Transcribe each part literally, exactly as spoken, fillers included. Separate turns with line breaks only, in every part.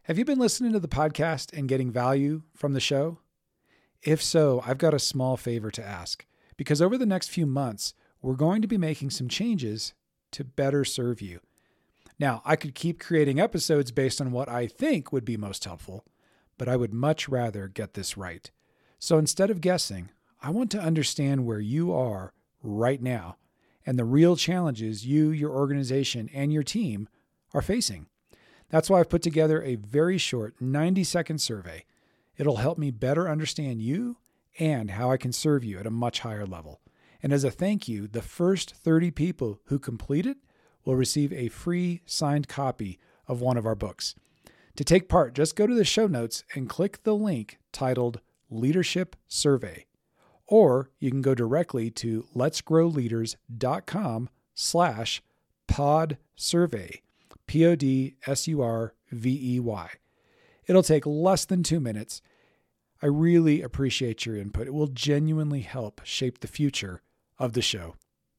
Have you been listening to the podcast and getting value from the show? If so, I've got a small favor to ask, because over the next few months, we're going to be making some changes to better serve you. Now, I could keep creating episodes based on what I think would be most helpful, but I would much rather get this right. So instead of guessing, I want to understand where you are right now and the real challenges you, your organization, and your team are facing. That's why I've put together a very short ninety second survey. It'll help me better understand you and how I can serve you at a much higher level. And as a thank you, the first thirty people who complete it will receive a free signed copy of one of our books. To take part, just go to the show notes and click the link titled Leadership Survey. Or you can go directly to letsgrowleaders.com slash pod survey, P O D S U R V E Y. It'll take less than two minutes. I really appreciate your input. It will genuinely help shape the future of the show.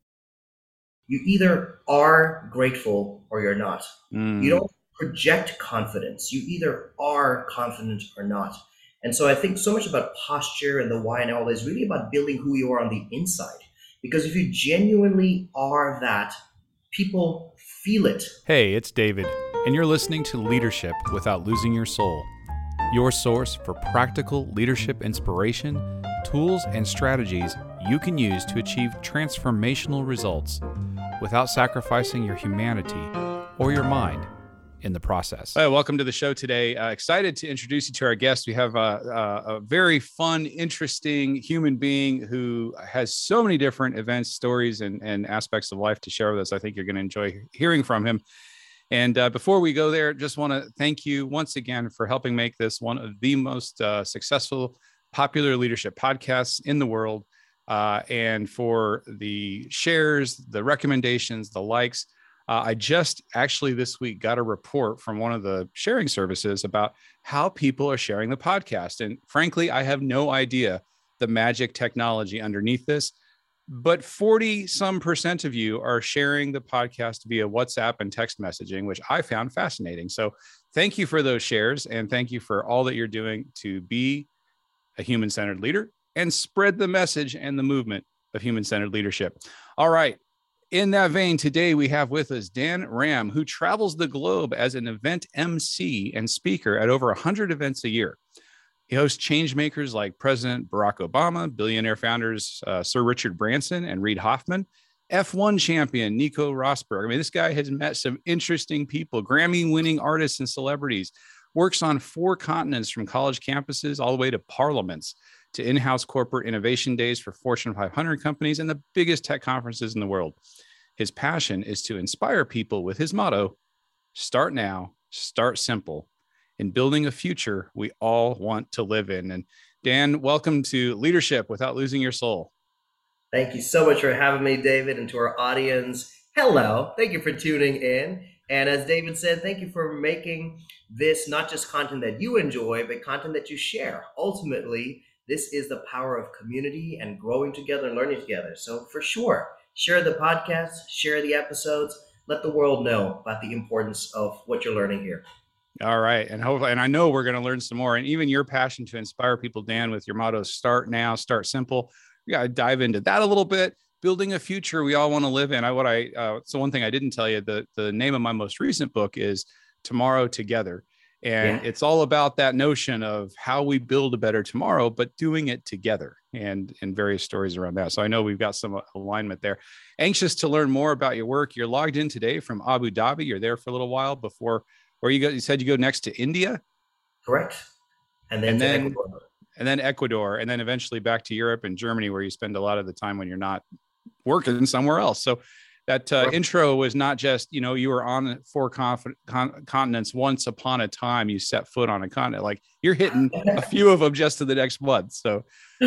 You either are grateful or you're not. Mm. You don't project confidence. You either are confident or not. And so I think so much about posture and the why and all is really about building who you are on the inside. Because if you genuinely are that, people feel it.
Hey, it's David, and you're listening to Leadership Without Losing Your Soul, your source for practical leadership inspiration, tools, and strategies you can use to achieve transformational results without sacrificing your humanity or your mind in the process. Hey, welcome to the show today. Uh, excited to introduce you to our guest. We have a, a, a very fun, interesting human being who has so many different events, stories, and, and aspects of life to share with us. I think you're going to enjoy hearing from him. And uh, before we go there, just want to thank you once again for helping make this one of the most uh, successful, popular leadership podcasts in the world, uh, and for the shares, the recommendations, the likes. Uh, I just actually this week got a report from one of the sharing services about how people are sharing the podcast. And frankly, I have no idea the magic technology underneath this, but forty some percent of you are sharing the podcast via WhatsApp and text messaging, which I found fascinating. So thank you for those shares. And thank you for all that you're doing to be a human-centered leader and spread the message and the movement of human-centered leadership. All right. In that vein, today we have with us Dan Ram, who travels the globe as an event M C and speaker at over one hundred events a year. He hosts change makers like President Barack Obama, billionaire founders uh, Sir Richard Branson and Reid Hoffman, F one champion Nico Rosberg. I mean, this guy has met some interesting people, Grammy-winning artists and celebrities, works on four continents from college campuses all the way to parliaments, to in-house corporate innovation days for Fortune five hundred companies and the biggest tech conferences in the world. His passion is to inspire people with his motto, start now, start simple, in building a future we all want to live in. And Dan, welcome to Leadership Without Losing Your Soul.
Thank you so much for having me, David, and to our audience. Hello, thank you for tuning in. And as David said, thank you for making this not just content that you enjoy, but content that you share. Ultimately, this is the power of community and growing together and learning together. So for sure, share the podcast, share the episodes, let the world know about the importance of what you're learning here.
All right. And hopefully, and I know we're going to learn some more. And even your passion to inspire people, Dan, with your motto, start now, start simple. We got to dive into that a little bit. Building a future we all want to live in. I, what I, uh, so one thing I didn't tell you, the, the name of my most recent book is Tomorrow Together. And yeah. It's all about that notion of how we build a better tomorrow, but doing it together, and, and various stories around that. So I know we've got some alignment there. Anxious to learn more about your work. You're logged in today from Abu Dhabi. You're there for a little while before, where you go, you said you go next to India?
Correct. And then,
and then,
Ecuador.
and then Ecuador, and then eventually back to Europe and Germany, where you spend a lot of the time when you're not working somewhere else. So that uh, intro was not just, you know, you were on four conf- con- continents once upon a time, you set foot on a continent, like you're hitting a few of them just to the next month. So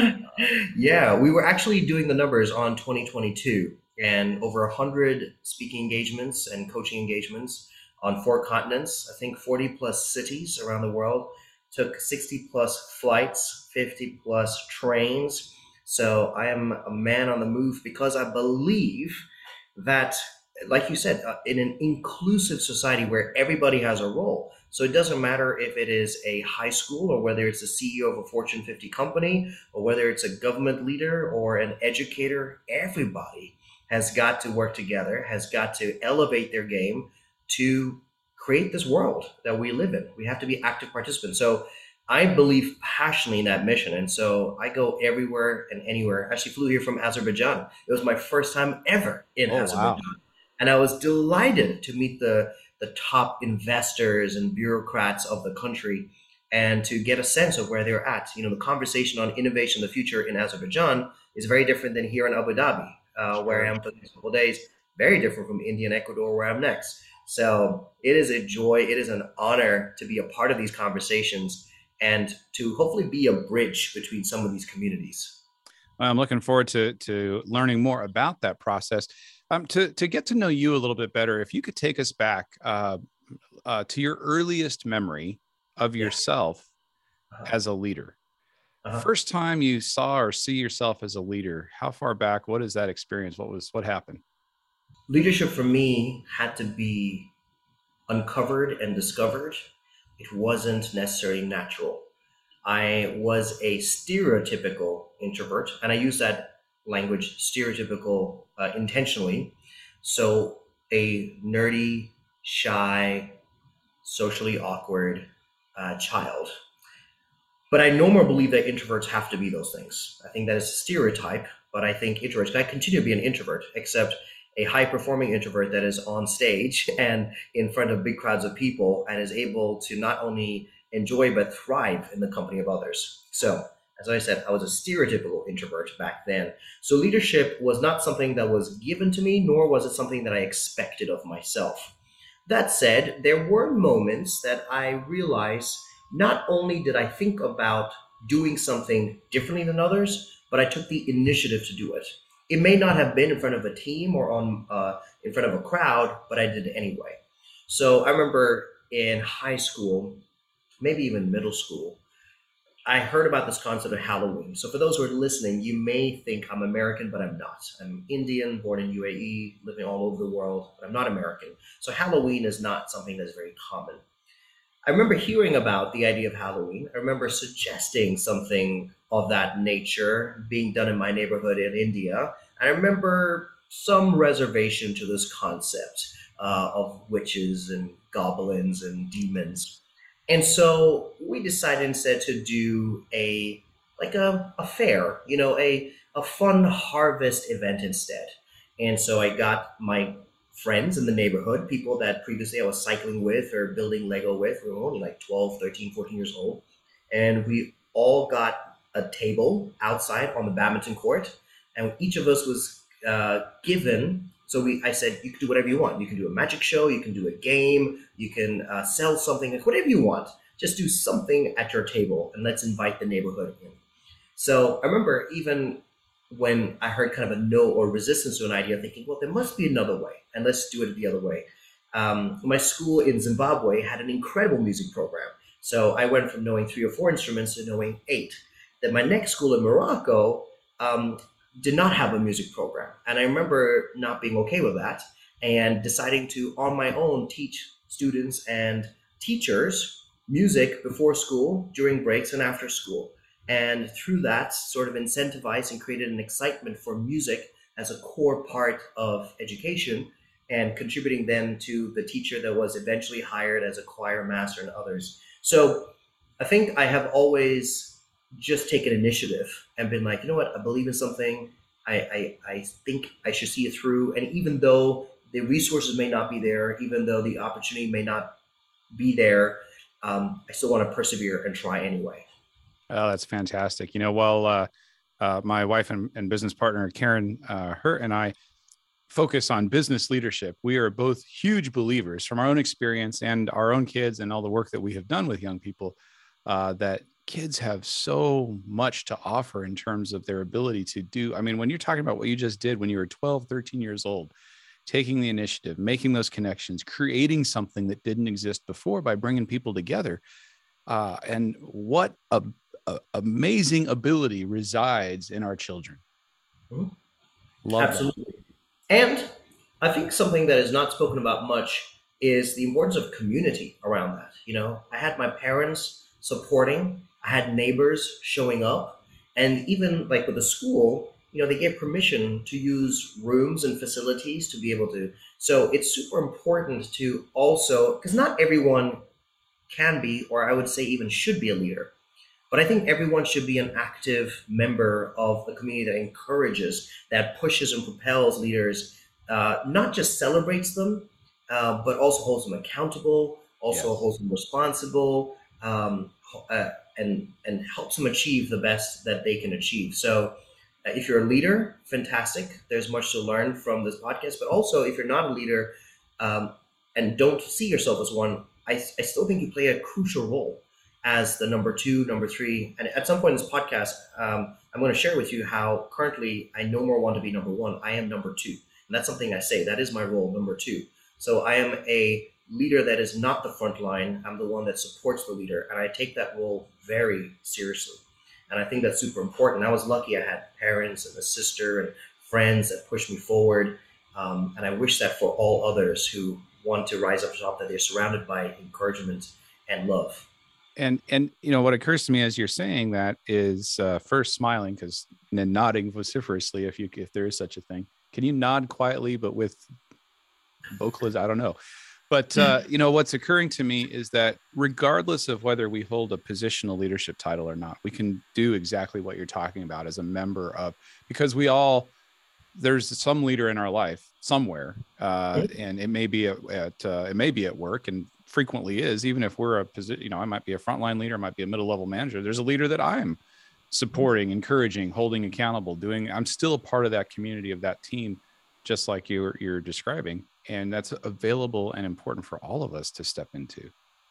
yeah, we were actually doing the numbers on twenty twenty-two and over a hundred speaking engagements and coaching engagements on four continents. I think forty plus cities around the world, took sixty plus flights, fifty plus trains. So I am a man on the move because I believe that, like you said, uh, in an inclusive society where everybody has a role. So it doesn't matter if it is a high school or whether it's a C E O of a Fortune fifty company or whether it's a government leader or an educator, everybody has got to work together, has got to elevate their game to create this world that we live in. We have to be active participants. So I believe passionately in that mission. And so I go everywhere and anywhere. I actually flew here from Azerbaijan. It was my first time ever in
Oh,
Azerbaijan.
wow.
And I was delighted to meet the, the top investors and bureaucrats of the country and to get a sense of where they're at. You know, the conversation on innovation in the future in Azerbaijan is very different than here in Abu Dhabi, uh, where I am for the next couple of days. Very different from India and Ecuador, where I'm next. So it is a joy. It is an honor to be a part of these conversations and to hopefully be a bridge between some of these communities.
Well, I'm looking forward to to learning more about that process. Um, to to get to know you a little bit better, if you could take us back uh, uh, to your earliest memory of yourself
Uh-huh.
as a leader.
Uh-huh.
First time you saw or see yourself as a leader, how far back? What is that experience? What was what happened?
Leadership for me had to be uncovered and discovered. It wasn't necessarily natural. I was a stereotypical introvert, and I use that language stereotypical uh, intentionally. So a nerdy, shy, socially awkward uh, child. But I no more believe that introverts have to be those things. I think that is a stereotype, but I think introverts, I continue to be an introvert, except a high performing introvert that is on stage and in front of big crowds of people and is able to not only enjoy but thrive in the company of others. So, as I said, I was a stereotypical introvert back then. So leadership was not something that was given to me, nor was it something that I expected of myself. That said, there were moments that I realized not only did I think about doing something differently than others, but I took the initiative to do it. It may not have been in front of a team or on uh, in front of a crowd, but I did it anyway. So I remember in high school, maybe even middle school, I heard about this concept of Halloween. So for those who are listening, you may think I'm American, but I'm not. I'm Indian, born in U A E, living all over the world, but I'm not American. So Halloween is not something that's very common. I remember hearing about the idea of Halloween. I remember suggesting something of that nature being done in my neighborhood in India. And I remember some reservation to this concept uh, of witches and goblins and demons. And so we decided instead to do a like a, a fair, you know, a, a fun harvest event instead. And so I got my friends in the neighborhood, people that previously I was cycling with or building Lego with. We were only like twelve, thirteen, fourteen years old. And we all got a table outside on the badminton court. And each of us was uh, given, so we, I said, you can do whatever you want. You can do a magic show, you can do a game, you can uh, sell something, whatever you want. Just do something at your table and let's invite the neighborhood in. So I remember even when I heard kind of a no or resistance to an idea, thinking, well, there must be another way, and let's do it the other way. Um, my school in Zimbabwe had an incredible music program. So I went from knowing three or four instruments to knowing eight. Then my next school in Morocco um, did not have a music program. And I remember not being okay with that and deciding to, on my own, teach students and teachers music before school, during breaks, and after school. And through that, sort of incentivized and created an excitement for music as a core part of education and contributing then to the teacher that was eventually hired as a choir master and others. So I think I have always just taken initiative and been like, you know what, I believe in something. I, I, I think I should see it through. And even though the resources may not be there, even though the opportunity may not be there, um, I still want to persevere and try anyway.
Oh, that's fantastic. You know, well, uh, uh, my wife and, and business partner, Karen, uh, her and I focus on business leadership. We are both huge believers from our own experience and our own kids and all the work that we have done with young people, uh, that kids have so much to offer in terms of their ability to do. I mean, when you're talking about what you just did when you were twelve, thirteen years old, taking the initiative, making those connections, creating something that didn't exist before by bringing people together. Uh, and what a, a amazing ability resides in our children.
Mm-hmm.
Love
Absolutely. That. And I think something that is not spoken about much is the importance of community around that. You know, I had my parents supporting, I had neighbors showing up, and even like with the school, you know, they gave permission to use rooms and facilities to be able to. So it's super important to also, because not everyone can be, or I would say even should be a leader. But I think everyone should be an active member of the community that encourages, that pushes and propels leaders, uh, not just celebrates them, uh, but also holds them accountable, also
Yes.
holds them responsible, um, uh, and and helps them achieve the best that they can achieve. So uh, if you're a leader, fantastic. There's much to learn from this podcast. But also, if you're not a leader um, and don't see yourself as one, I, I still think you play a crucial role as the number two, number three. And at some point in this podcast, um, I'm going to share with you how currently I no more want to be number one. I am number two. And that's something I say. That is my role, number two. So I am a leader that is not the front line. I'm the one that supports the leader. And I take that role very seriously. And I think that's super important. I was lucky I had parents and a sister and friends that pushed me forward. Um, and I wish that for all others who want to rise up to top, that they're surrounded by encouragement and love.
And, and, you know, what occurs to me as you're saying that is uh, first smiling, because then nodding vociferously, if you, if there is such a thing. Can you nod quietly, but with vocaliz? I don't know. But, uh, you know, what's occurring to me is that regardless of whether we hold a positional leadership title or not, we can do exactly what you're talking about as a member of, because we all, there's some leader in our life somewhere, uh, and it may be at, at uh, it may be at work, and frequently is, even if we're a position, you know, I might be a frontline leader, I might be a middle level manager. There's a leader that I'm supporting, encouraging, holding accountable, doing, I'm still a part of that community, of that team, just like you're, you're describing. And that's available and important for all of us to step into.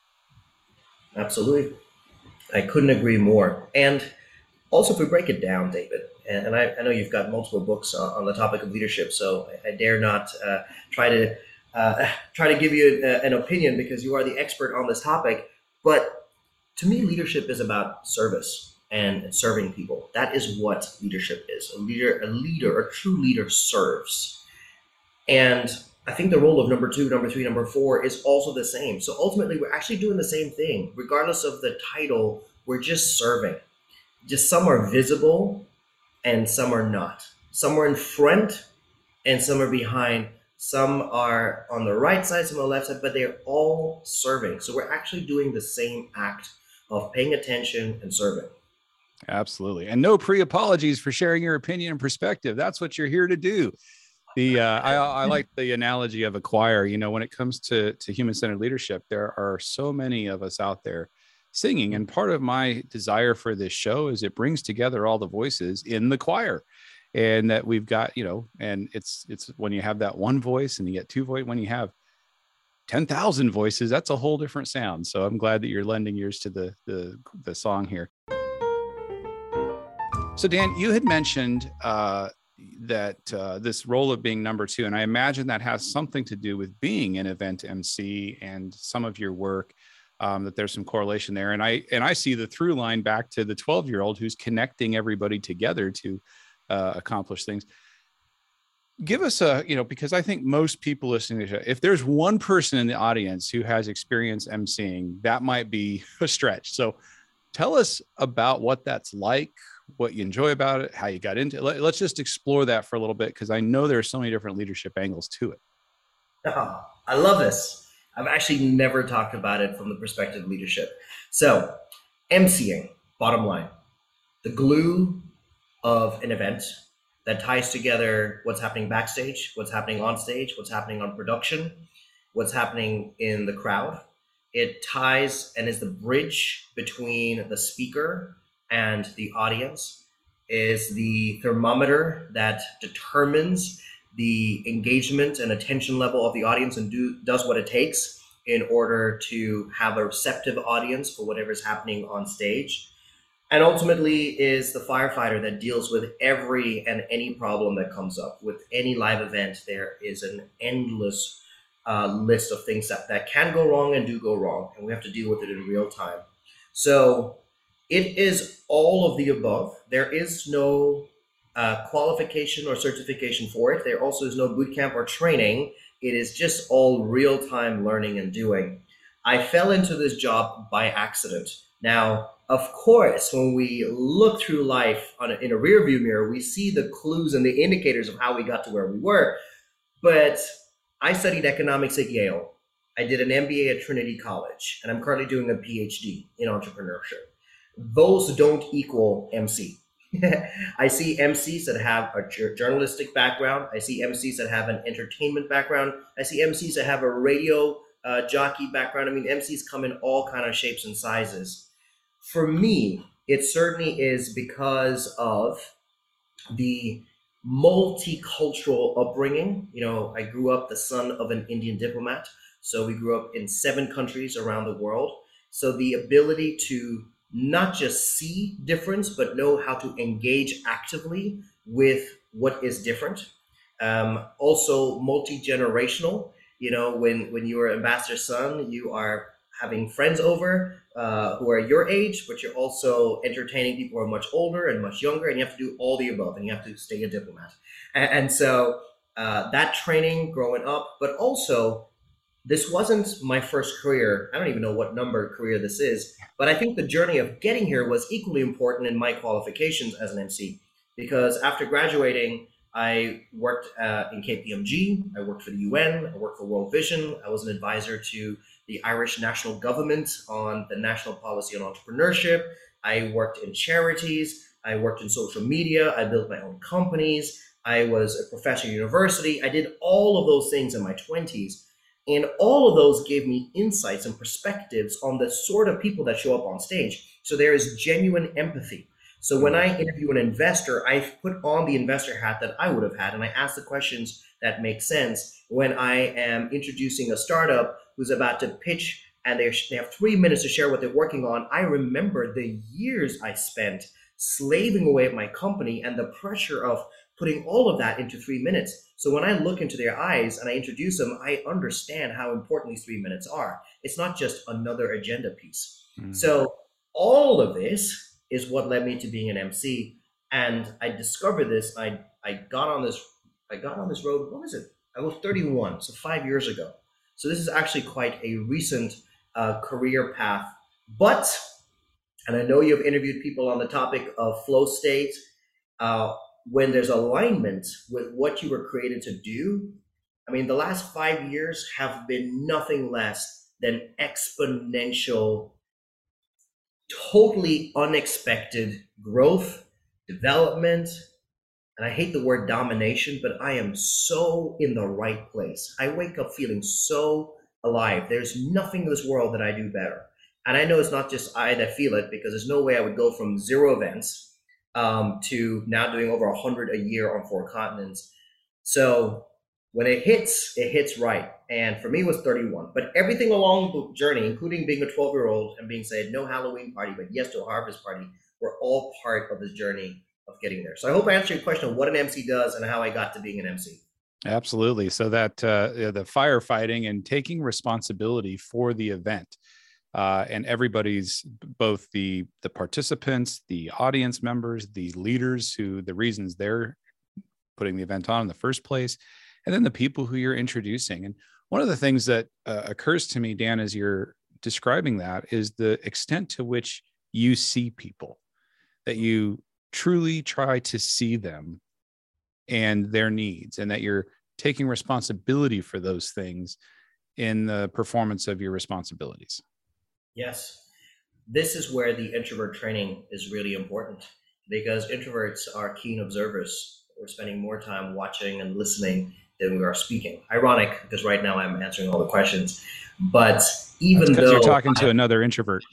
Absolutely. I couldn't agree more. And also, if we break it down, David, and I, I know you've got multiple books on, on the topic of leadership, so I, I dare not uh, try to uh, try to give you a, an opinion, because you are the expert on this topic. But to me, leadership is about service and serving people. That is what leadership is. A leader, a leader, a true leader serves. And I think the role of number two, number three, number four is also the same. So ultimately, we're actually doing the same thing. Regardless of the title, we're just serving. Just some are visible and some are not. Some are in front and some are behind. Some are on the right side, some on the left side, but they're all serving. So we're actually doing the same act of paying attention and serving.
Absolutely. And no pre-apologies for sharing your opinion and perspective. That's what you're here to do. The uh, I, I like the analogy of a choir. You know, when it comes to, to human-centered leadership, there are so many of us out there singing. And part of my desire for this show is it brings together all the voices in the choir. And that we've got, you know, and it's it's when you have that one voice and you get two voice, when you have ten thousand voices, that's a whole different sound. So I'm glad that you're lending yours to the the, the song here. So Dan, you had mentioned uh, that uh, this role of being number two, and I imagine that has something to do with being an event M C and some of your work. Um, that there's some correlation there, and I and I see the through line back to the twelve-year-old who's connecting everybody together to Uh, accomplish things. Give us a, you know, because I think most people listening to this, if there's one person in the audience who has experience emceeing, that might be a stretch. So tell us about what that's like, what you enjoy about it, how you got into it. Let, let's just explore that for a little bit, because I know there are so many different leadership angles to it.
Oh, I love this. I've actually never talked about it from the perspective of leadership. So emceeing, bottom line, the glue of an event that ties together what's happening backstage, what's happening on stage, what's happening on production, what's happening in the crowd. It ties and is the bridge between the speaker and the audience, is the thermometer that determines the engagement and attention level of the audience and do, does what it takes in order to have a receptive audience for whatever is happening on stage. And ultimately is the firefighter that deals with every and any problem that comes up. With any live event, there is an endless uh, list of things that, that can go wrong and do go wrong, and we have to deal with it in real time. So it is all of the above. There is no uh, qualification or certification for it. There also is no boot camp or training It is just all real-time learning and doing. I fell into this job by accident. Now, of course, when we look through life on a, in a rearview mirror, we see the clues and the indicators of how we got to where we were. But I studied economics at Yale. I did an M B A at Trinity College, and I'm currently doing a P H D in entrepreneurship. Those don't equal M C. I see M Cs that have a journalistic background. I see M Cs that have an entertainment background. I see M Cs that have a radio uh, jockey background. I mean, M Cs come in all kind of shapes and sizes. For me, it certainly is because of the multicultural upbringing. You know, I grew up the son of an Indian diplomat. So we grew up in seven countries around the world. So the ability to not just see difference, but know how to engage actively with what is different. Um, also multi-generational. You know, when, when you are ambassador's son, you are having friends over uh, who are your age, but you're also entertaining people who are much older and much younger, and you have to do all the above, and you have to stay a diplomat. And, and so uh, that training growing up, but also this wasn't my first career. I don't even know what number career this is, but I think the journey of getting here was equally important in my qualifications as an M C, because after graduating, I worked uh, in K P M G, I worked for the U N, I worked for World Vision, I was an advisor to the Irish national government on the national policy on entrepreneurship, I worked in charities, I worked in social media, I built my own companies, I was a professor at university, I did all of those things in my twenties. And all of those gave me insights and perspectives on the sort of people that show up on stage. So there is genuine empathy. So when I interview an investor, I put on the investor hat that I would have had, and I ask the questions that make sense. When I am introducing a startup who's about to pitch and they have three minutes to share what they're working on, I remember the years I spent slaving away at my company and the pressure of putting all of that into three minutes. So when I look into their eyes and I introduce them, I understand how important these three minutes are. It's not just another agenda piece. Mm-hmm. So all of this is what led me to being an M C. And I discovered this, I, I got on this, I got on this road, what was it? I was thirty-one, so five years ago. So this is actually quite a recent uh, career path. But, and I know you've interviewed people on the topic of flow state, uh, when there's alignment with what you were created to do, I mean, the last five years have been nothing less than exponential, totally unexpected growth, development, and I hate the word domination, but I am so in the right place. I wake up feeling so alive. There's nothing in this world that I do better. And I know it's not just I that feel it, because there's no way I would go from zero events Um, to now doing over a hundred a year on four continents. So when it hits, it hits right. And for me, it was thirty-one. But everything along the journey, including being a twelve year old and being said, no Halloween party, but yes to a harvest party, were all part of this journey of getting there. So I hope I answered your question of what an M C does and how I got to being an M C.
Absolutely. So that uh, the firefighting and taking responsibility for the event. Uh, and everybody's, both the the participants, the audience members, the leaders, who the reasons they're putting the event on in the first place, and then the people who you're introducing. And one of the things that uh, occurs to me, Dan, as you're describing that, is the extent to which you see people, that you truly try to see them and their needs, and that you're taking responsibility for those things in the performance of your responsibilities.
Yes, this is where the introvert training is really important, because introverts are keen observers. We're spending more time watching and listening than we are speaking. Ironic, because right now I'm answering all the questions. But even
That's 'cause
though
you're talking to
I,
another introvert,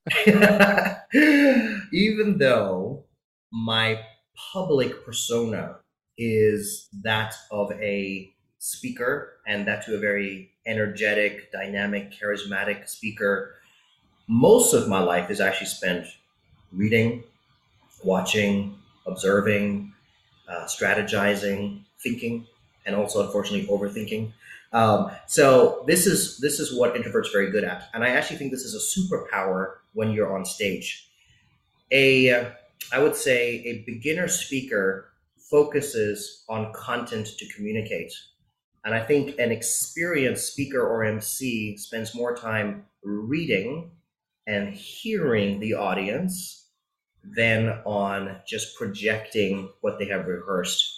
even though my public persona is that of a speaker, and that to a very energetic, dynamic, charismatic speaker, most of my life is actually spent reading, watching, observing, uh, strategizing, thinking, and also unfortunately overthinking. Um, so this is this is what introverts are very good at, and I actually think this is a superpower when you're on stage. A, uh, I would say, a beginner speaker focuses on content to communicate. And I think an experienced speaker or M C spends more time reading and hearing the audience than on just projecting what they have rehearsed.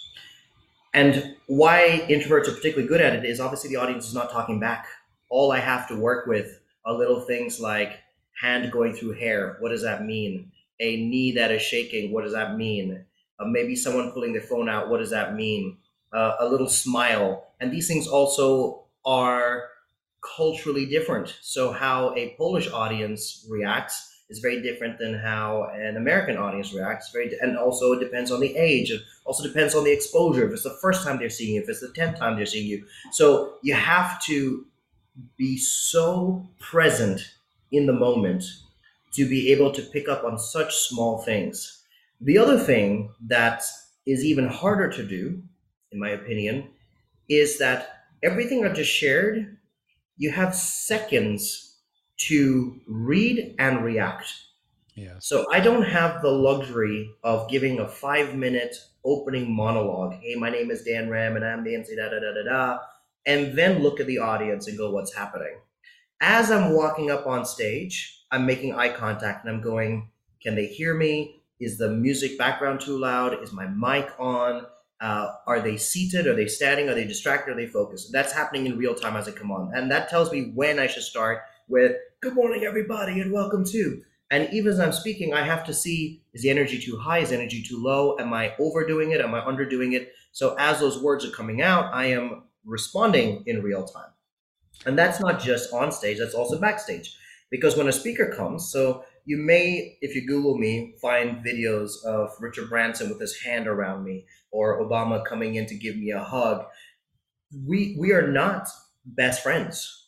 And why introverts are particularly good at it is obviously the audience is not talking back. All I have to work with are little things like hand going through hair. What does that mean? A knee that is shaking. What does that mean? Uh, maybe someone pulling their phone out. What does that mean? Uh, a little smile. And these things also are culturally different. So how a Polish audience reacts is very different than how an American audience reacts. Very, and also it depends on the age. It also depends on the exposure. If it's the first time they're seeing you, if it's the tenth time they're seeing you. So you have to be so present in the moment to be able to pick up on such small things. The other thing that is even harder to do, in my opinion, is that everything I've just shared, you have seconds to read and react.
Yes.
So I don't have the luxury of giving a five minute opening monologue. Hey, my name is Dan Ram and I'm the M C, da da da da da, and then look at the audience and go, what's happening? As I'm walking up on stage, I'm making eye contact and I'm going, can they hear me? Is the music background too loud? Is my mic on? Uh, are they seated? Are they standing? Are they distracted? Are they focused? That's happening in real time as I come on. And that tells me when I should start with, good morning, everybody, and welcome to. And even as I'm speaking, I have to see, is the energy too high? Is the energy too low? Am I overdoing it? Am I underdoing it? So as those words are coming out, I am responding in real time. And that's not just on stage, that's also backstage. Because when a speaker comes, so you may, if you Google me, find videos of Richard Branson with his hand around me, or Obama coming in to give me a hug. We we are not best friends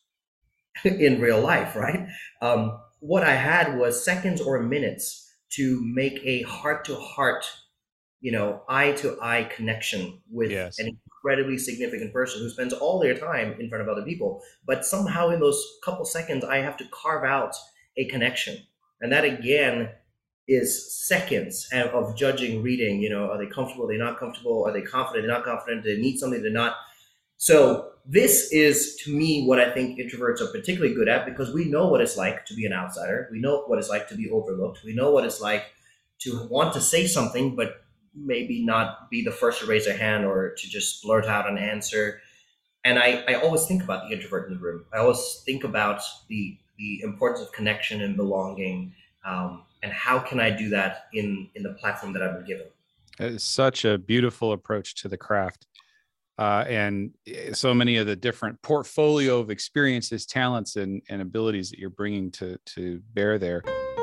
in real life, right? Um, what I had was seconds or minutes to make a heart-to-heart, you know, eye-to-eye connection with
Yes.
an incredibly significant person who spends all their time in front of other people. But somehow in those couple seconds, I have to carve out a connection. And that, again, is seconds of judging reading. You know, are they comfortable? Are they not comfortable? Are they confident? They're not confident? Do they need something? They're not. So this is, to me, what I think introverts are particularly good at, because we know what it's like to be an outsider. We know what it's like to be overlooked. We know what it's like to want to say something, but maybe not be the first to raise a hand or to just blurt out an answer. And I, I always think about the introvert in the room. I always think about the the importance of connection and belonging. Um, and how can I do that in, in the platform that I've been given?
It's such a beautiful approach to the craft. Uh, and so many of the different portfolio of experiences, talents, and, and abilities that you're bringing to, to bear there.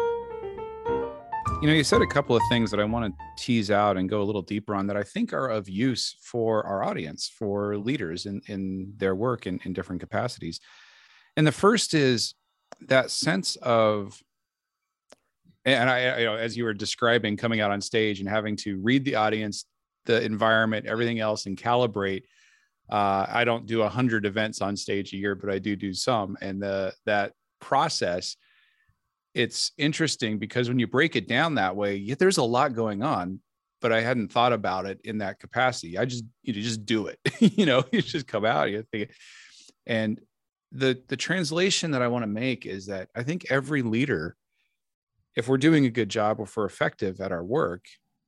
You know, you said a couple of things that I want to tease out and go a little deeper on that I think are of use for our audience, for leaders in, in their work in, in different capacities. And the first is that sense of, and I, you know, as you were describing coming out on stage and having to read the audience, the environment, everything else, and calibrate. Uh, I don't do a hundred events on stage a year, but I do do some. And the, that process, it's interesting because when you break it down that way, yeah, there's a lot going on, but I hadn't thought about it in that capacity. I just, you know, just do it, you know, you just come out, you think, and the, the translation that I want to make is that I think every leader, if we're doing a good job, or if we're effective at our work,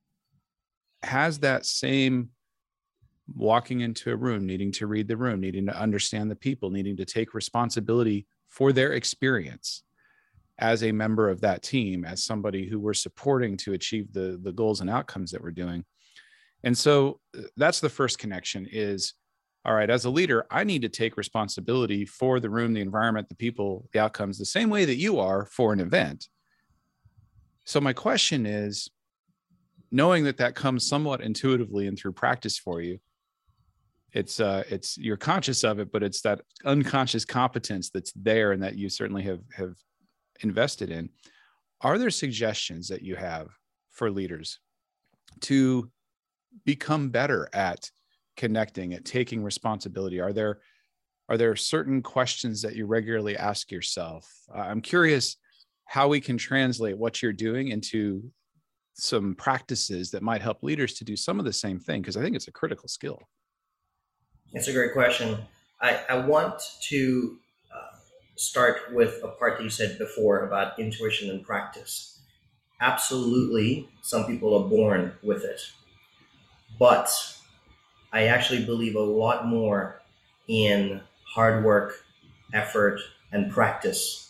has that same walking into a room, needing to read the room, needing to understand the people, needing to take responsibility for their experience as a member of that team, as somebody who we're supporting to achieve the, the goals and outcomes that we're doing. And so that's the first connection is, all right, as a leader, I need to take responsibility for the room, the environment, the people, the outcomes, the same way that you are for an event. So my question is, knowing that that comes somewhat intuitively and through practice for you, it's uh, it's you're conscious of it, but it's that unconscious competence that's there and that you certainly have have invested in. Are there suggestions that you have for leaders to become better at connecting, at taking responsibility? Are there are there certain questions that you regularly ask yourself? Uh, I'm curious how we can translate what you're doing into some practices that might help leaders to do some of the same thing, because I think it's a critical skill.
That's a great question. I, I want to uh, start with a part that you said before about intuition and practice. Absolutely, some people are born with it, but I actually believe a lot more in hard work, effort, and practice.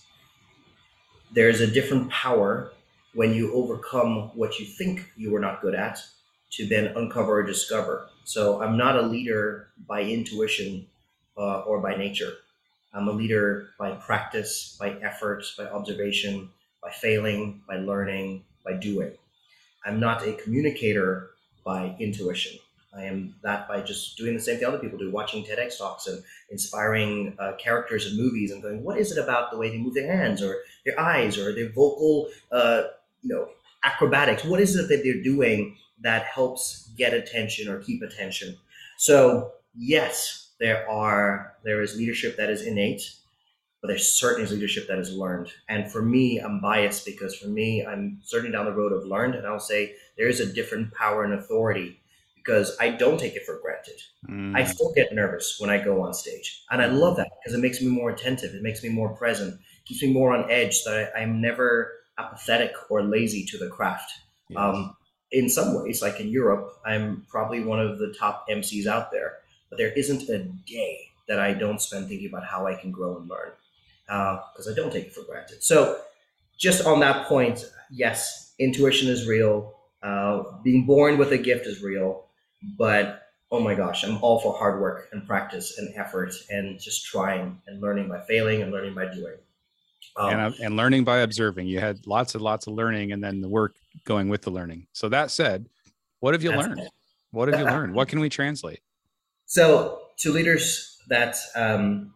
There's a different power when you overcome what you think you were not good at to then uncover or discover. So I'm not a leader by intuition uh, or by nature. I'm a leader by practice, by effort, by observation, by failing, by learning, by doing. I'm not a communicator by intuition. I am that by just doing the same thing other people do, watching TEDx talks and inspiring uh, characters in movies and going, what is it about the way they move their hands or their eyes or their vocal, uh, you know, acrobatics? What is it that they're doing that helps get attention or keep attention? So yes, there are there is leadership that is innate, but there's certainly leadership that is learned. And for me, I'm biased because for me, I'm certainly down the road of learned, and I'll say there is a different power and authority because I don't take it for granted. Mm. I still get nervous when I go on stage, and I love that because it makes me more attentive. It makes me more present, keeps me more on edge so that I, I'm never apathetic or lazy to the craft. Yes. Um, in some ways, like in Europe, I'm probably one of the top M Cs out there, but there isn't a day that I don't spend thinking about how I can grow and learn because uh, I don't take it for granted. So just on that point, yes, intuition is real. Uh, being born with a gift is real, but oh my gosh, I'm all for hard work and practice and effort and just trying and learning by failing and learning by doing.
Um, and, uh, and learning by observing. You had lots and lots of learning and then the work going with the learning. So that said, what have you learned? It. What have you learned? What can we translate?
So to leaders that um,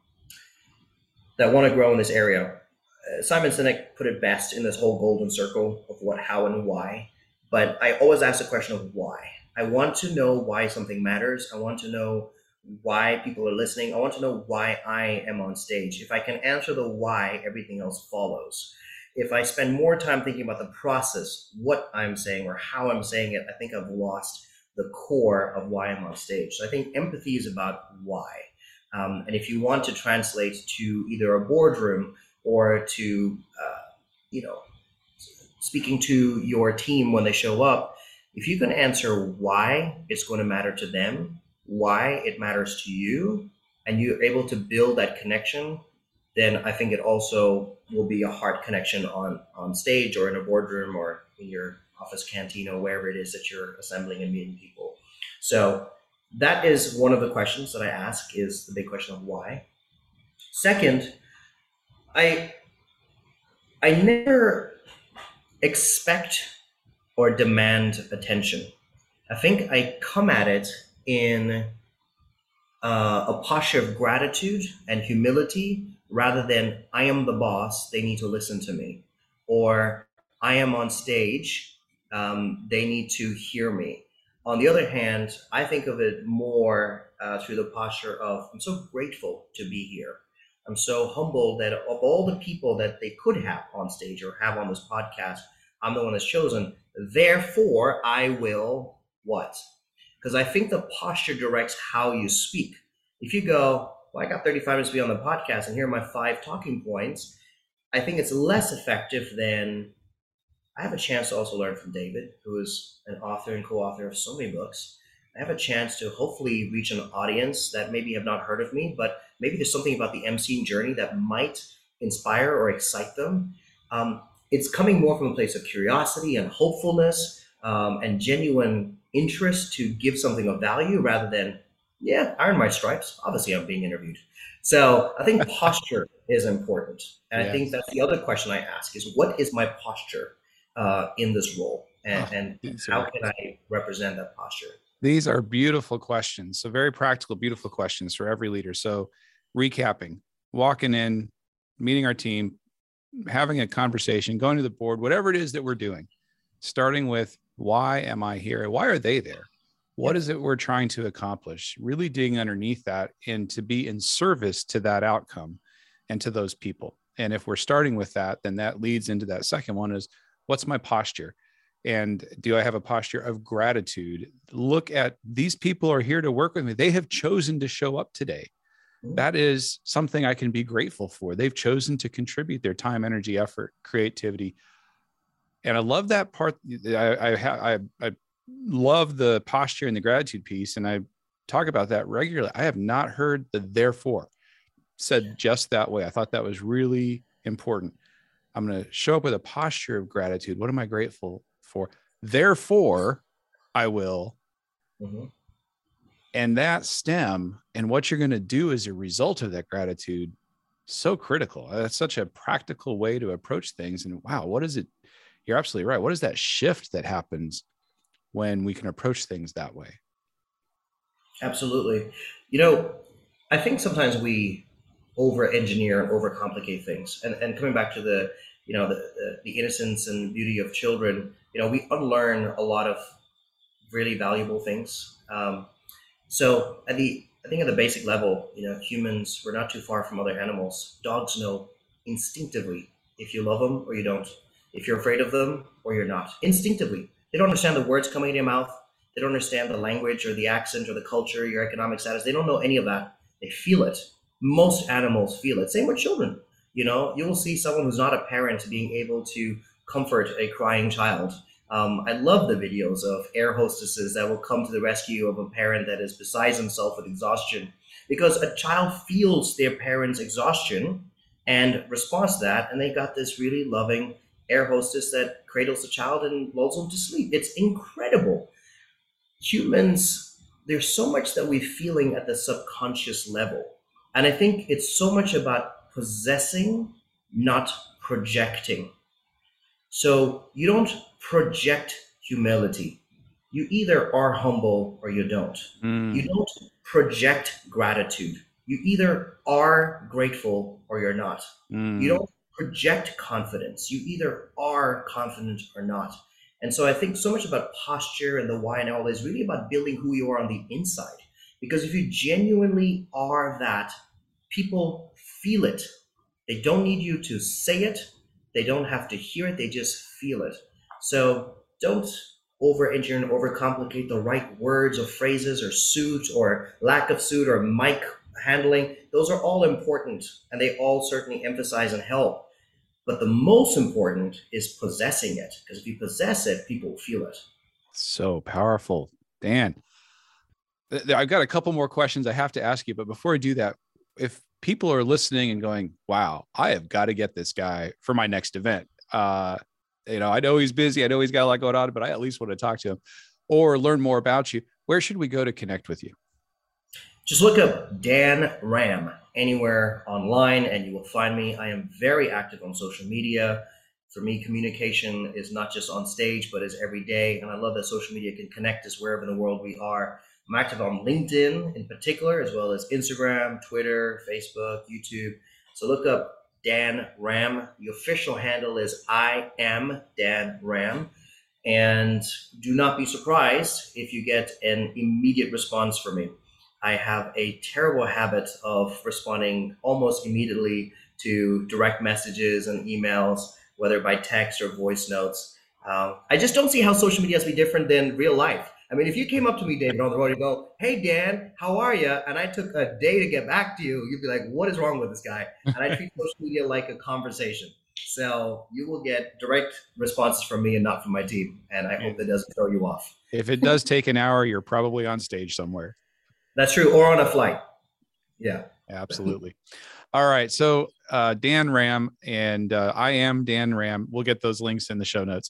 that want to grow in this area, uh, Simon Sinek put it best in this whole golden circle of what, how, and why. But I always ask the question of why. I want to know why something matters. I want to know why people are listening. I want to know why I am on stage. If I can answer the why, everything else follows. If I spend more time thinking about the process, what I'm saying or how I'm saying it, I think I've lost the core of why I'm on stage. So I think empathy is about why. Um, and if you want to translate to either a boardroom or to, uh, you know, speaking to your team when they show up, if you can answer why it's going to matter to them, why it matters to you, and you're able to build that connection, then I think it also will be a heart connection on, on stage or in a boardroom or in your office canteen or wherever it is that you're assembling and meeting people. So that is one of the questions that I ask, is the big question of why. Second, I I never expect or demand attention. I think I come at it in uh, a posture of gratitude and humility rather than I am the boss, they need to listen to me, or I am on stage, um, they need to hear me. On the other hand, I think of it more uh, through the posture of I'm so grateful to be here. I'm so humbled that of all the people that they could have on stage or have on this podcast, I'm the one that's chosen. Therefore, I will what? Because I think the posture directs how you speak. If you go, well, I got thirty-five minutes to be on the podcast and here are my five talking points, I think it's less effective than I have a chance to also learn from David, who is an author and co-author of so many books. I have a chance to hopefully reach an audience that maybe have not heard of me, but maybe there's something about the emceeing journey that might inspire or excite them. Um, it's coming more from a place of curiosity and hopefulness um, and genuine interest to give something of value rather than, yeah, I earned my stripes. Obviously, I'm being interviewed. So I think posture is important. And yes. I think that's the other question I ask is, what is my posture uh, in this role? And, oh, and how can I represent that posture?
These are beautiful questions. So very practical, beautiful questions for every leader. So recapping, walking in, meeting our team, having a conversation, going to the board, whatever it is that we're doing, starting with, why am I here? Why are they there? What yeah. is it we're trying to accomplish? Really digging underneath that and to be in service to that outcome and to those people. And if we're starting with that, then that leads into that second one is, what's my posture? And do I have a posture of gratitude? Look at these people are here to work with me. They have chosen to show up today. That is something I can be grateful for. They've chosen to contribute their time, energy, effort, creativity. And I love that part. I, I, I, I love the posture and the gratitude piece. And I talk about that regularly. I have not heard the therefore said just that way. I thought that was really important. I'm going to show up with a posture of gratitude. What am I grateful for? Therefore, I will. Mm-hmm. And that stem and what you're going to do as a result of that gratitude, so critical. That's such a practical way to approach things. And wow, what is it? You're absolutely right. What is that shift that happens when we can approach things that way?
Absolutely. You know, I think sometimes we over-engineer and overcomplicate things. And and coming back to the, you know, the, the, the innocence and beauty of children, you know, we unlearn a lot of really valuable things. Um, so at the, I think at the basic level, you know, humans, we're not too far from other animals. Dogs know instinctively if you love them or you don't, if you're afraid of them or you're not, instinctively. They don't understand the words coming in your mouth. They don't understand the language or the accent or the culture, your economic status. They don't know any of that. They feel it. Most animals feel it. Same with children. You know, you will see someone who's not a parent being able to comfort a crying child. Um, I love the videos of air hostesses that will come to the rescue of a parent that is beside himself with exhaustion, because a child feels their parent's exhaustion and responds to that. And they got this really loving air hostess that cradles the child and lulls them to sleep. It's incredible. Humans, there's so much that we're feeling at the subconscious level. And I think it's so much about possessing, not projecting. So you don't project humility. You either are humble or you don't. Mm. You don't project gratitude. You either are grateful or you're not. Mm. You don't project confidence. You either are confident or not. And so I think so much about posture and the why and all is really about building who you are on the inside. Because if you genuinely are that, people feel it. They don't need you to say it. They don't have to hear it. They just feel it. So don't over-engineer and overcomplicate the right words or phrases or suit or lack of suit or mic handling. Those are all important, and they all certainly emphasize and help. But the most important is possessing it, because if you possess it, people will feel it.
So powerful. Dan, I've got a couple more questions I have to ask you, but before I do that, if people are listening and going, wow, I have got to get this guy for my next event. Uh, you know, I know he's busy. I know he's got a lot going on, but I at least want to talk to him or learn more about you. Where should we go to connect with you?
Just look up Dan Ram anywhere online and you will find me. I am very active on social media. For me, communication is not just on stage, but is every day. And I love that social media can connect us wherever in the world we are. I'm active on LinkedIn in particular, as well as Instagram, Twitter, Facebook, YouTube. So look up Dan Ram. The official handle is I am Dan Ram. And do not be surprised if you get an immediate response from me. I have a terrible habit of responding almost immediately to direct messages and emails, whether by text or voice notes. Um, I just don't see how social media has to be different than real life. I mean, if you came up to me, David, on the road and go, hey, Dan, how are you? And I took a day to get back to you, you'd be like, what is wrong with this guy? And I treat social media like a conversation. So you will get direct responses from me and not from my team. And I hope that doesn't throw you off.
If it does take an hour, you're probably on stage somewhere.
That's true. Or on a flight. Yeah.
Absolutely. All right. So uh, Dan Ram and uh, I am Dan Ram. We'll get those links in the show notes.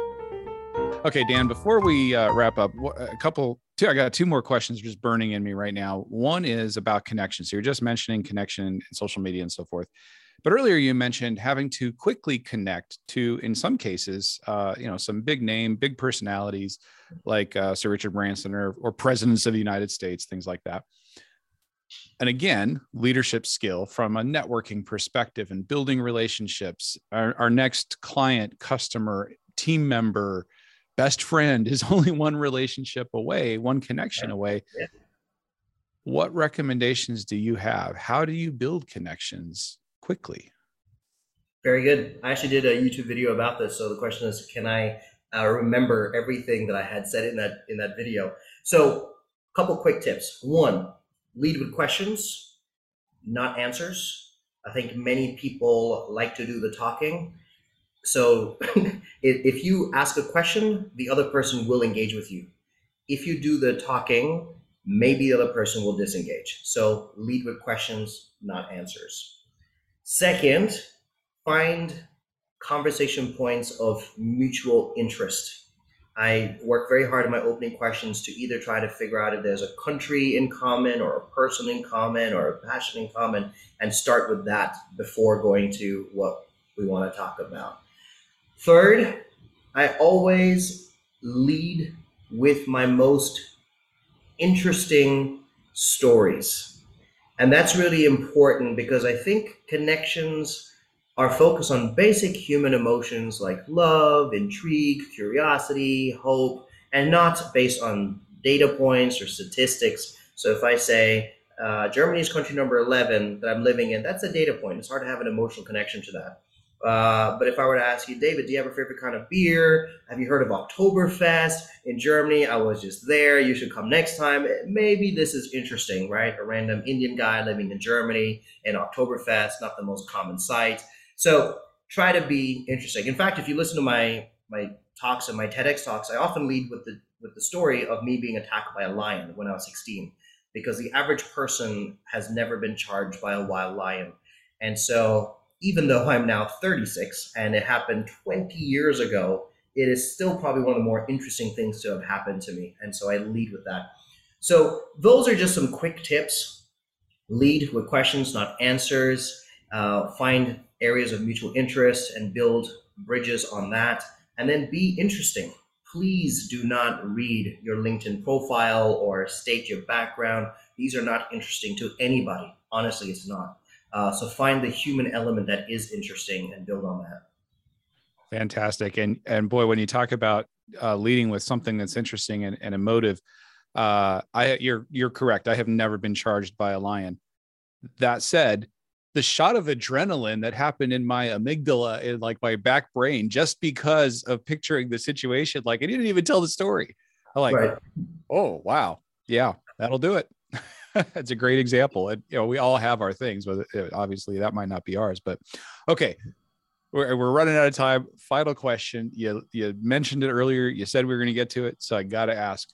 Okay, Dan, before we uh, wrap up, a couple, two, I got two more questions just burning in me right now. One is about connection. So you're just mentioning connection and social media and so forth. But earlier you mentioned having to quickly connect to, in some cases, uh, you know, some big name, big personalities like uh, Sir Richard Branson or, or presidents of the United States, things like that. And again, leadership skill from a networking perspective and building relationships. Our, our next client, customer, team member, best friend is only one relationship away, one connection away. Yeah. What recommendations do you have? How do you build connections quickly?
Very good. I actually did a YouTube video about this. So the question is, can I uh, remember everything that I had said in that in that video. So, a couple quick tips. One, lead with questions, not answers. I think many people like to do the talking. So, if, if you ask a question, the other person will engage with you. If you do the talking, maybe the other person will disengage. So, lead with questions, not answers. Second, find conversation points of mutual interest. I work very hard in my opening questions to either try to figure out if there's a country in common or a person in common or a passion in common, and start with that before going to what we want to talk about. Third, I always lead with my most interesting stories. And that's really important because I think connections are focused on basic human emotions like love, intrigue, curiosity, hope, and not based on data points or statistics. So if I say uh, Germany is country number eleven that I'm living in, that's a data point. It's hard to have an emotional connection to that. Uh, but if I were to ask you, David, do you have a favorite kind of beer? Have you heard of Oktoberfest in Germany? I was just there. You should come next time. Maybe this is interesting, right? A random Indian guy living in Germany and Oktoberfest, not the most common sight. So try to be interesting. In fact, if you listen to my my talks and my TEDx talks, I often lead with the with the story of me being attacked by a lion when I was sixteen, because the average person has never been charged by a wild lion. And so even though I'm now thirty-six and it happened twenty years ago, it is still probably one of the more interesting things to have happened to me. And so I lead with that. So those are just some quick tips. Lead with questions, not answers. Uh, find areas of mutual interest and build bridges on that. And then be interesting. Please do not read your LinkedIn profile or state your background. These are not interesting to anybody. Honestly, it's not. Uh, so find the human element that is interesting and build on that.
Fantastic. And and boy, when you talk about uh, leading with something that's interesting and, and emotive, uh, I you're you're correct. I have never been charged by a lion. That said, the shot of adrenaline that happened in my amygdala, in like my back brain, just because of picturing the situation, like I didn't even tell the story. I'm like, right. Oh, wow. Yeah, that'll do it. That's a great example. And, you know, we all have our things, but obviously that might not be ours, but okay. We're, we're running out of time. Final question. You, you mentioned it earlier. You said we were going to get to it. So I got to ask,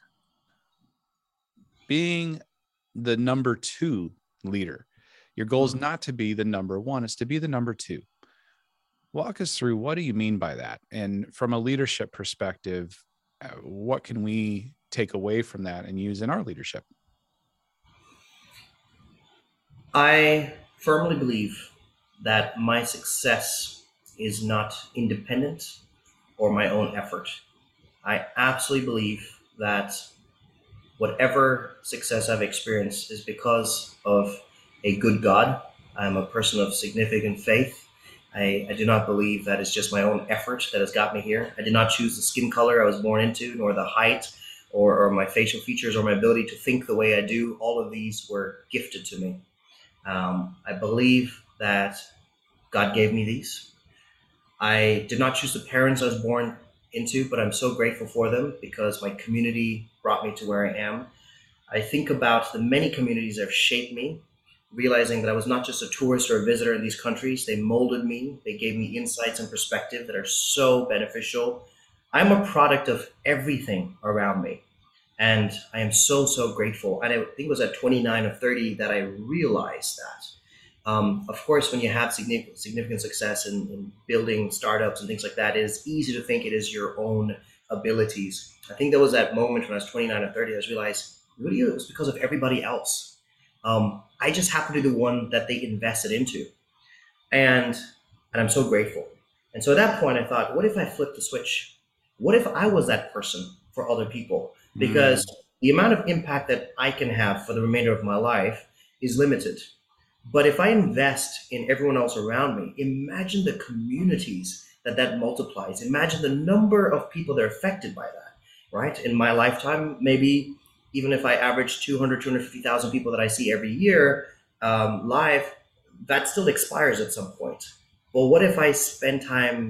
being the number two leader, your goal is not to be the number one, it's to be the number two. Walk us through, what do you mean by that? And from a leadership perspective, what can we take away from that and use in our leadership?
I firmly believe that my success is not independent or my own effort. I absolutely believe that whatever success I've experienced is because of a good God. I'm a person of significant faith. I, I do not believe that it's just my own effort that has got me here. I did not choose the skin color I was born into, nor the height, or, or my facial features, or my ability to think the way I do. All of these were gifted to me. Um, I believe that God gave me these. I did not choose the parents I was born into, but I'm so grateful for them because my community brought me to where I am. I think about the many communities that have shaped me, realizing that I was not just a tourist or a visitor in these countries. They molded me. They gave me insights and perspective that are so beneficial. I'm a product of everything around me. And I am so, so grateful. And I think it was at twenty-nine or thirty that I realized that. Um, of course, when you have significant, significant success in, in building startups and things like that, it is easy to think it is your own abilities. I think there was that moment when I was twenty-nine or thirty, I just realized, really, it was because of everybody else. Um, I just happened to be the one that they invested into. And, and I'm so grateful. And so at that point, I thought, what if I flipped the switch? What if I was that person for other people? Because mm. the amount of impact that I can have for the remainder of my life is limited. But if I invest in everyone else around me, imagine the communities that that multiplies. Imagine the number of people that are affected by that, right? In my lifetime, maybe even if I average two hundred, two hundred fifty thousand people that I see every year um, live, that still expires at some point. Well, what if I spend time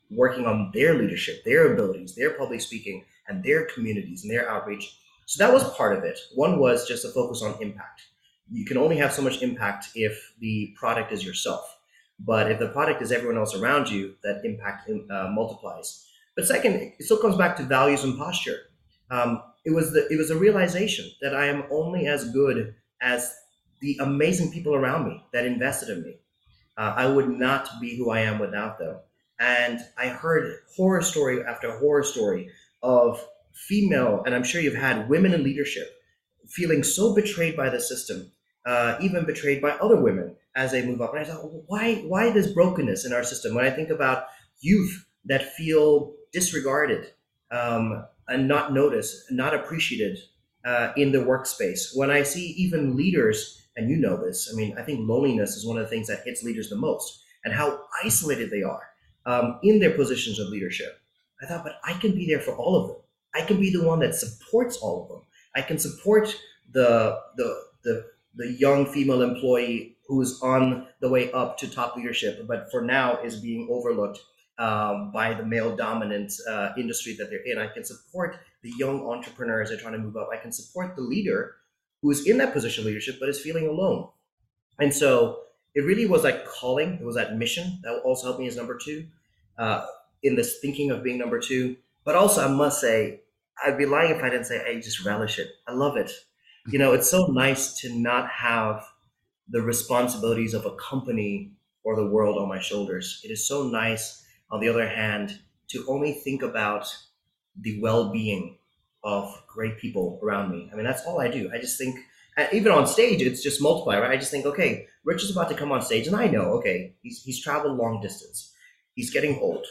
working on their leadership, their abilities, their public speaking, and their communities and their outreach. So that was part of it. One was just a focus on impact. You can only have so much impact if the product is yourself. But if the product is everyone else around you, that impact uh, multiplies. But second, it still comes back to values and posture. Um, it was the it was a realization that I am only as good as the amazing people around me that invested in me. Uh, I would not be who I am without them. And I heard horror story after horror story of female, and I'm sure you've had women in leadership feeling so betrayed by the system, uh, even betrayed by other women as they move up. And I thought, why, why this brokenness in our system? When I think about youth that feel disregarded um, and not noticed, not appreciated uh, in the workspace, when I see even leaders, and you know this, I mean, I think loneliness is one of the things that hits leaders the most, and how isolated they are um, in their positions of leadership. I thought, but I can be there for all of them. I can be the one that supports all of them. I can support the the the the young female employee who's on the way up to top leadership, but for now is being overlooked um, by the male dominant uh, industry that they're in. I can support the young entrepreneurs that are trying to move up. I can support the leader who is in that position of leadership but is feeling alone. And so it really was like calling. It was that mission that also helped me as number two uh, in this thinking of being number two. But also, I must say, I'd be lying if I didn't say I just relish it. I love it. You know, it's so nice to not have the responsibilities of a company or the world on my shoulders. It is so nice, on the other hand, to only think about the well-being of great people around me. I mean, that's all I do. I just think, even on stage, it's just multiply, right? I just think, okay, Rich is about to come on stage, and I know, okay, he's he's traveled long distance. He's getting old.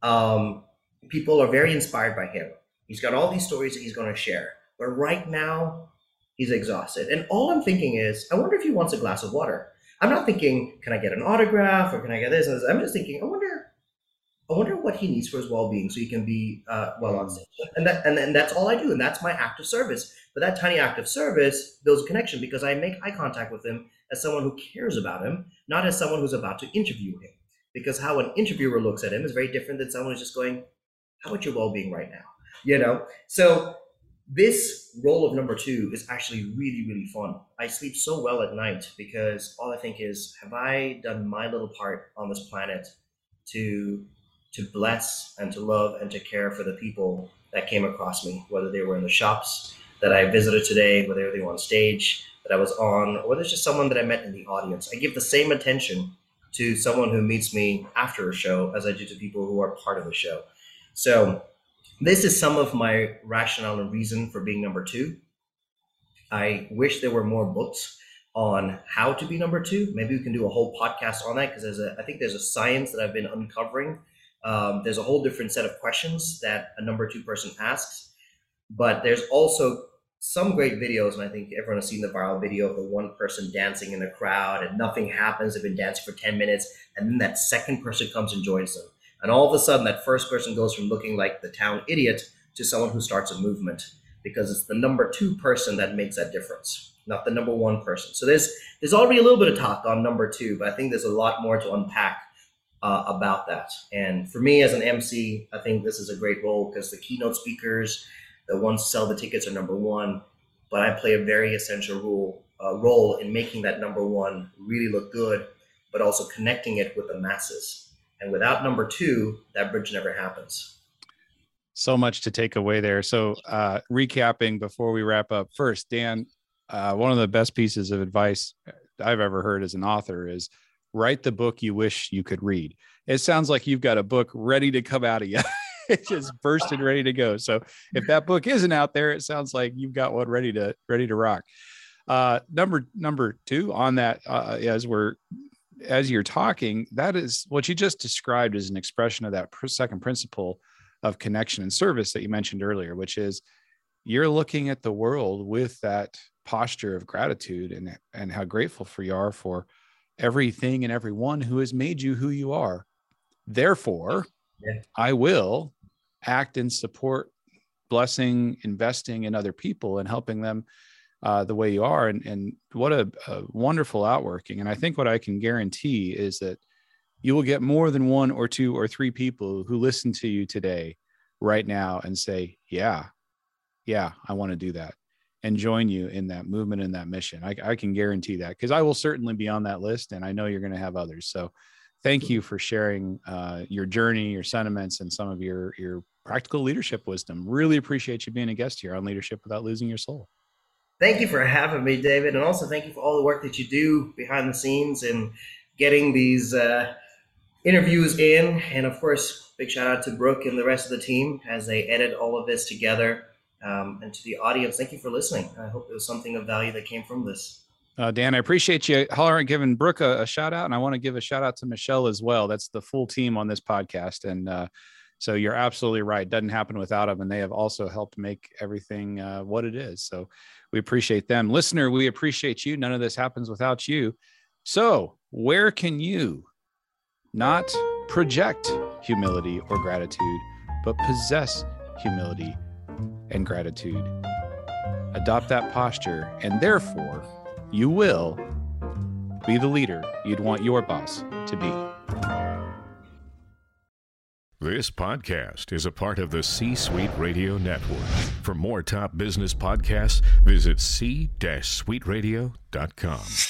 Um, people are very inspired by him. He's got all these stories that he's going to share. But right now, he's exhausted. And all I'm thinking is, I wonder if he wants a glass of water. I'm not thinking, can I get an autograph or can I get this? I'm just thinking, I wonder, I wonder what he needs for his well-being so he can be uh, well on stage. And that, and, and that's all I do. And that's my act of service. But that tiny act of service builds a connection because I make eye contact with him as someone who cares about him, not as someone who's about to interview him. Because how an interviewer looks at him is very different than someone who's just going, how about your well-being right now? You know? So this role of number two is actually really, really fun. I sleep so well at night because all I think is, have I done my little part on this planet to to bless and to love and to care for the people that came across me, whether they were in the shops that I visited today, whether they were on stage that I was on, or whether it's just someone that I met in the audience. I give the same attention to someone who meets me after a show as I do to people who are part of the show. So this is some of my rationale and reason for being number two. I wish there were more books on how to be number two. Maybe we can do a whole podcast on that because there's a, I think there's a science that I've been uncovering. Um, there's a whole different set of questions that a number two person asks, but there's also some great videos. And I think everyone has seen the viral video of the one person dancing in the crowd and nothing happens. They've been dancing for ten minutes. And then that second person comes and joins them. And all of a sudden, that first person goes from looking like the town idiot to someone who starts a movement because it's the number two person that makes that difference, not the number one person. So there's there's already a little bit of talk on number two, but I think there's a lot more to unpack uh, about that. And for me as an M C, I think this is a great role because the keynote speakers, the ones who sell the tickets are number one, but I play a very essential role, uh, role in making that number one really look good, but also connecting it with the masses. And without number two, that bridge never happens.
So much to take away there. So uh, recapping before we wrap up, first, Dan, uh, one of the best pieces of advice I've ever heard as an author is write the book you wish you could read. It sounds like you've got a book ready to come out of you. It's just bursted, ready to go. So if that book isn't out there, it sounds like you've got one ready to ready to rock. Uh, number number two on that, uh, as we're as you're talking, that is what you just described as an expression of that second principle of connection and service that you mentioned earlier, which is you're looking at the world with that posture of gratitude and, and how grateful for you are for everything and everyone who has made you who you are. Therefore, yeah. I will act and support, blessing, investing in other people and helping them Uh, the way you are. And, and what a, a wonderful outworking. And I think what I can guarantee is that you will get more than one or two or three people who listen to you today, right now, and say, yeah, yeah, I want to do that, and join you in that movement and that mission. I, I can guarantee that, because I will certainly be on that list, and I know you're going to have others. So thank you for sharing uh, your journey, your sentiments, and some of your, your practical leadership wisdom. Really appreciate you being a guest here on Leadership Without Losing Your Soul.
Thank you for having me, David. And also thank you for all the work that you do behind the scenes and getting these uh, interviews in. And of course, big shout out to Brooke and the rest of the team as they edit all of this together. Um, and to the audience, thank you for listening. I hope there was something of value that came from this.
Uh, Dan, I appreciate you hollering, giving Brooke a, a shout out. And I want to give a shout out to Michelle as well. That's the full team on this podcast. And uh, so you're absolutely right. It doesn't happen without them. And they have also helped make everything uh, what it is. So we appreciate them. Listener, we appreciate you. None of this happens without you. So where can you not project humility or gratitude, but possess humility and gratitude? Adopt that posture, and therefore you will be the leader you'd want your boss to be.
This podcast is a part of the C-Suite Radio Network. For more top business podcasts, visit c suite radio dot com.